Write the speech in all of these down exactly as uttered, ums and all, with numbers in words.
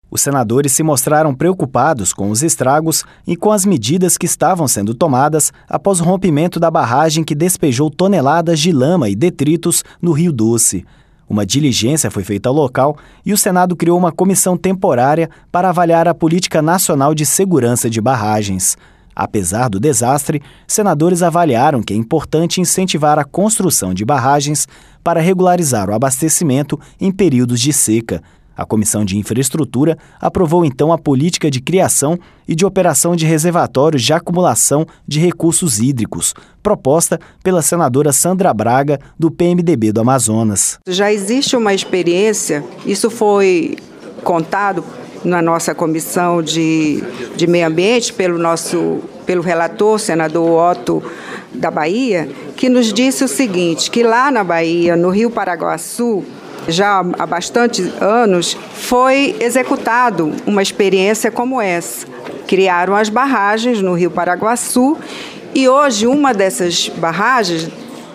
Os senadores se mostraram preocupados com os estragos e com as medidas que estavam sendo tomadas após o rompimento da barragem que despejou toneladas de lama e detritos no Rio Doce. Uma diligência foi feita ao local e o Senado criou uma comissão temporária para avaliar a política nacional de segurança de barragens. Apesar do desastre, senadores avaliaram que é importante incentivar a construção de barragens para regularizar o abastecimento em períodos de seca. A Comissão de Infraestrutura aprovou então a política de criação e de operação de reservatórios de acumulação de recursos hídricos, proposta pela senadora Sandra Braga, do P M D B do Amazonas. Já existe uma experiência, isso foi contado na nossa Comissão de, de Meio Ambiente pelo nosso pelo relator, senador Otto da Bahia, que nos disse o seguinte, que lá na Bahia, no Rio Paraguaçu, já há bastante anos, foi executado uma experiência como essa. Criaram as barragens no Rio Paraguaçu e hoje uma dessas barragens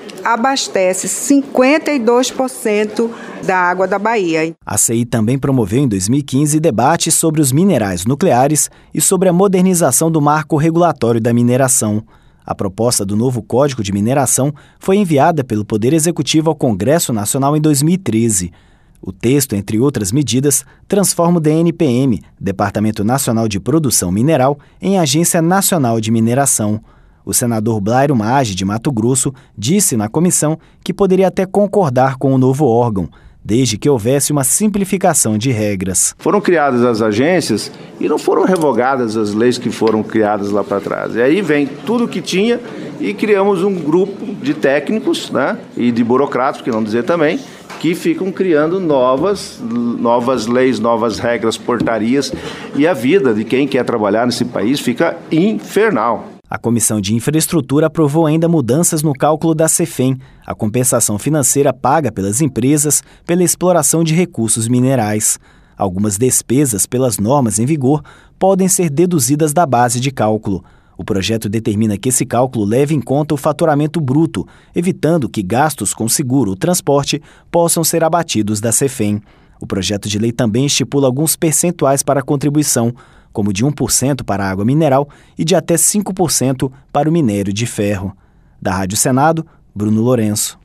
abastece cinquenta e dois por cento da água da Bahia. A C I também promoveu em dois mil e quinze debates sobre os minerais nucleares e sobre a modernização do marco regulatório da mineração. A proposta do novo Código de Mineração foi enviada pelo Poder Executivo ao Congresso Nacional em dois mil e treze. O texto, entre outras medidas, transforma o D N P M, Departamento Nacional de Produção Mineral, em Agência Nacional de Mineração. O senador Blairo Maggi, de Mato Grosso, disse na comissão que poderia até concordar com o novo órgão, desde que houvesse uma simplificação de regras. Foram criadas as agências e não foram revogadas as leis que foram criadas lá para trás. E aí vem tudo que tinha e criamos um grupo de técnicos, né, e de burocratas, por que não dizer também, que ficam criando novas, novas leis, novas regras, portarias, e a vida de quem quer trabalhar nesse país fica infernal. A Comissão de Infraestrutura aprovou ainda mudanças no cálculo da CEFEM, a compensação financeira paga pelas empresas pela exploração de recursos minerais. Algumas despesas pelas normas em vigor podem ser deduzidas da base de cálculo. O projeto determina que esse cálculo leve em conta o faturamento bruto, evitando que gastos com seguro ou transporte possam ser abatidos da CEFEM. O projeto de lei também estipula alguns percentuais para a contribuição, como de um por cento para a água mineral e de até cinco por cento para o minério de ferro. Da Rádio Senado, Bruno Lourenço.